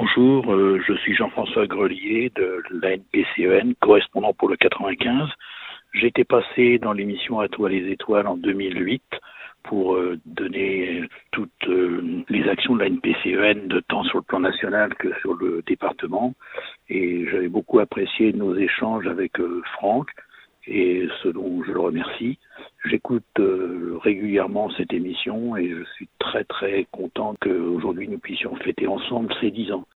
Bonjour, je suis Jean-François Grelier de l'ANPCEN, correspondant pour le 95. J'ai été passé dans l'émission À toi les étoiles en 2008 pour donner toutes les actions de l'ANPCEN, de tant sur le plan national que sur le département. Et j'avais beaucoup apprécié nos échanges avec Franck, et ce dont je le remercie. J'écoute régulièrement cette émission et je suis très très content qu'aujourd'hui nous puissions fêter ensemble ces 10 ans.